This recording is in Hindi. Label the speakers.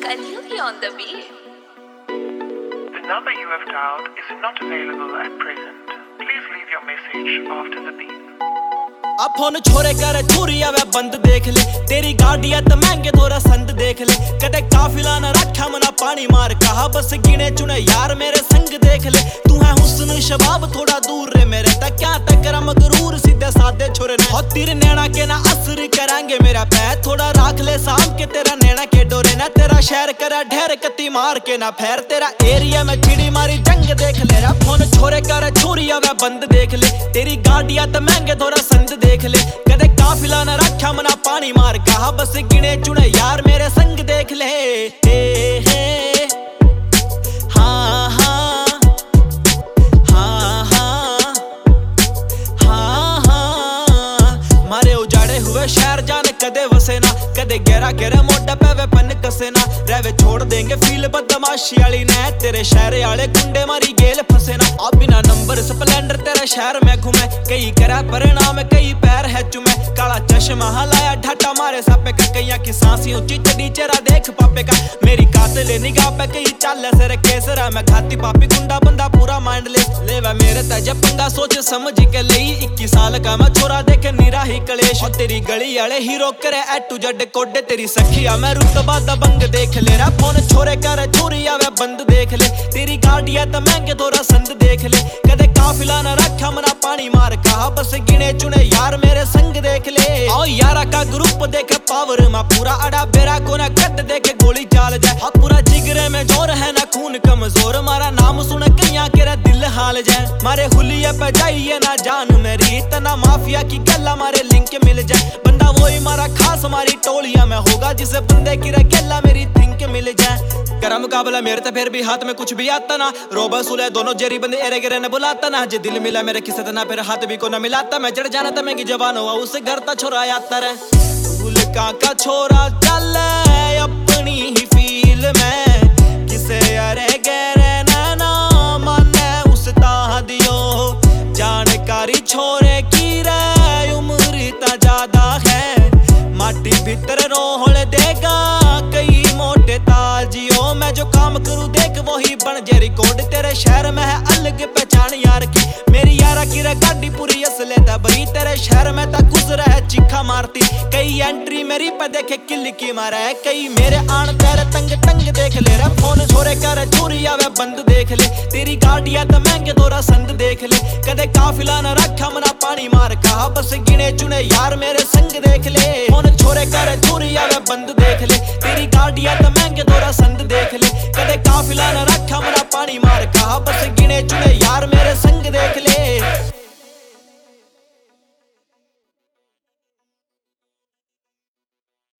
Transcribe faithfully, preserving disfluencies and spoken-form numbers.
Speaker 1: Kalyuki on the beat.
Speaker 2: The number you have dialed is not available at present. Please leave your message after the beep.
Speaker 3: अब फोन छोरे कर छुरी आवे बंद देख ले, तेरी गाड़ी है तो महंगे थोड़ा संद देख ले। कदे काफिला न रखा मना पानी मार, कहा बस गिने चुने यार मेरे संग देख ले। तू है हुस्न शबाब थोड़ा दूर रे मेरे, तक क्या टकरा मगरूर सीधे साधे छोरे ने। और तेरे नैना के ना असर कराएंगे मेरा पैर, थोड़ा राख ले साम के तेरा नैना के डोरे ना। तेरा शहर करा ढेर कती मार के ना फैर, तेरा एरिया में चिड़ी मारी जंग देख ले। फोन छोरे कर छुरी आवे बंद देख ले, तेरी गाड़ी है तो महंगे थोड़ा संद देख ले। कदे काफिला न रखा मना पानी मार, कहा बस गिने चुने यार मेरे संग देख ले। हे हे हाँ हाँ हाँ हाँ हाँ हाँ मारे उजाड़े हुए शहर जाने कदे वसे ना, कदे गहरा गहरा मोटा पे पन कसे ना। रहवे छोड़ देंगे फील बदमाशी वाली ने, तेरे शहर आले गुंडे मारी गेल फसे ना। अब बिना नंबर स्प्लेंडर तेरे शहर में घूमे, कई करा परिणाम कई पैर है चुमे। काला चश्मा हलाया ढाटा मारे सापे का, कईया की सांसी ऊंची चढ़ी चेहरा देख पापे का। मेरी कातिल निगाह पे कई चाल सर केसरा, मैं घाती पापी गुंडा बंदा पूरा माइंड ले लेवा मेरे तज पंगा सोच समझ के लई। इक्कीस साल का मैं छोरा देखे निरा ही कलेश, और तेरी गली वाले हीरो करे ए टू जेड कोडे। तेरी सखिया मैं रुतबा दबंग देख ले रा, फोन छोरे कर छुरी आवे बंद देख ले। तेरी गाड़ी है तो महंगे थोड़ा संद देख ले, कदे काफिला न रखा मना पानी मार, कहा बस गिने चुने यार मेरे संग देख ले। और यारा का ग्रुप देखे पावर मा पूरा, अड़ा बेरा को ना कट देखे गोली चाल जाए। हाँ पूरा जिगरे में जोर है ना खून कमजोर, मारा नाम सुन कईया केरा दिल हाल जाए। मारे हुलिया पे जाइए ना जान मेरी, तना माफिया की गल्ला मारे लिंक मिल जाए। बंदा वही मारा खास हमारी टोलिया में होगा, जिसे बंदे की रकेला मेरी थिंक मिल जाए। करा मुकाबला मेरे तो फिर भी हाथ में कुछ भी आता ना, रोबा सुले दोनों जेरी बंदे एरे गिरे ने बुलाता ना। जे दिल मिला मेरे किसे ना फिर हाथ भी को ना मिलाता, मैं जड़ जाना था मैं की जवान हुआ उसे घर ता छोरा आता रे। फूल का का छोरा चल अपनी ही फील में, किसे अरे गहरे ना ना माने उस ताह दियो। जानकारी छोरे की रे उम्र ता ज्यादा है, माटी भीतर रोहल देगा कई मोटे ताजियो। मैं जो काम करूँ देख वही बन जे रिकॉर्ड, तेरे शहर में है अलग पहचान यार की। मेरी यारा की रे गाड़ी पूरी असले दबरी, तेरे शहर में ता गुजरा है चीखा मारती। कई एंट्री मेरी पे देखे किल की मारा है, कई मेरे आन तेरे तंग तंग देख ले रे। फोन छोरे कर छुरी आवे बंद देख ले, तेरी गाड़ी है तो महंगे थोड़ा संद देख ले। कदे काफिला न रखा मना पानी मार, कहा बस गिने चुने यार मेरे संग देख ले। फोन छोरे कर छुरी आवे बंद देख ले, तेरी गाड़ी है तो महंगे थोड़ा संद देख ले। कदे काफिला न रखा मना पानी मार, कहा बस गिने